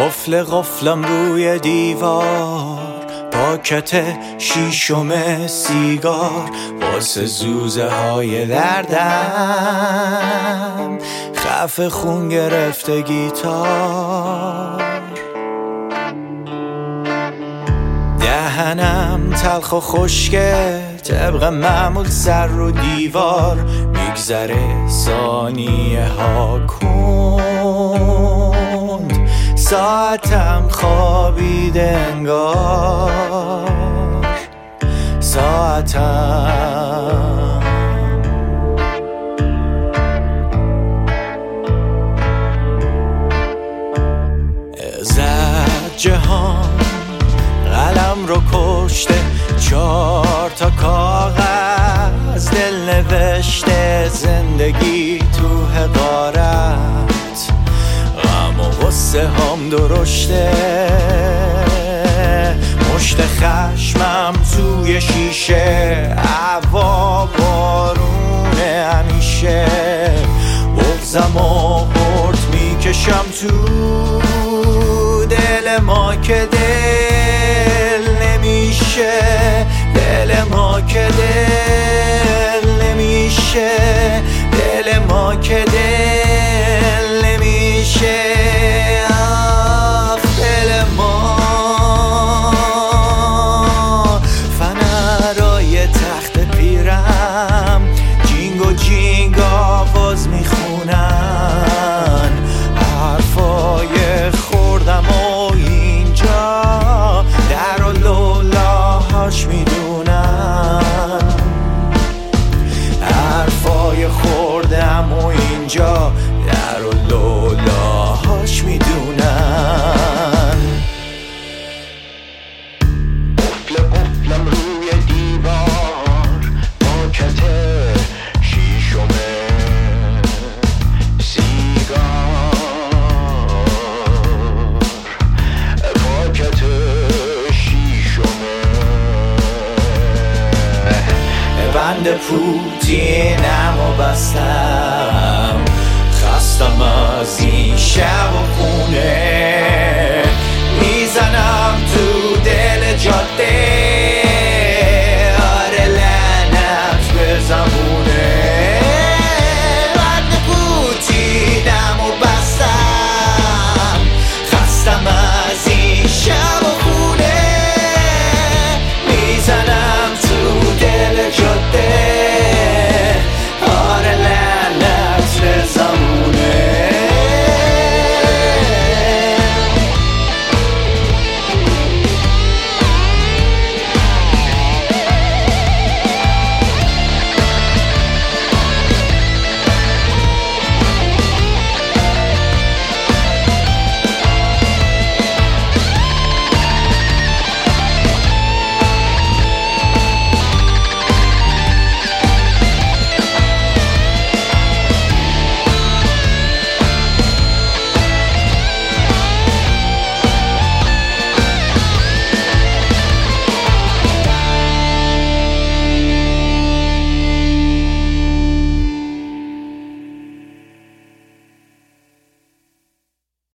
قفل قفلم روی دیوار، پاکت شیشم سیگار، واسه زوزه های دردم، خفه خون گرفته گیتار. دهنم تلخ و خشکه، طبق معمول سر رو دیوار، میگذره ثانیه ها کند، ساعتم خوابیده انگار، ساعتم زد جهان قلم رو کشته، 4 تا کاغذ دل نوشته، زندگی تو حقارت، غم و غصه هم درشته، مشت خشمم توی شیشه، هوا بارونه همیشه، بغضم و برد میکشم تو دل ما که دل نمیشه، دل ما که دل نمیشه، دل ما که دل نمیشه، آخ دل ما. فنرای تخت پیرم جینگ و جینگ آواز میخونن، حرفای خوردم و اینجا در و لولاهاش میدونن، حرفای خوردم و اینجا در و لولاهاش میدونن. قفل قفلم روی دیوار، پاکت شیشم سیگار، پاکت شیشم بند پوتینم و بستم، خستم از این شب و خونه،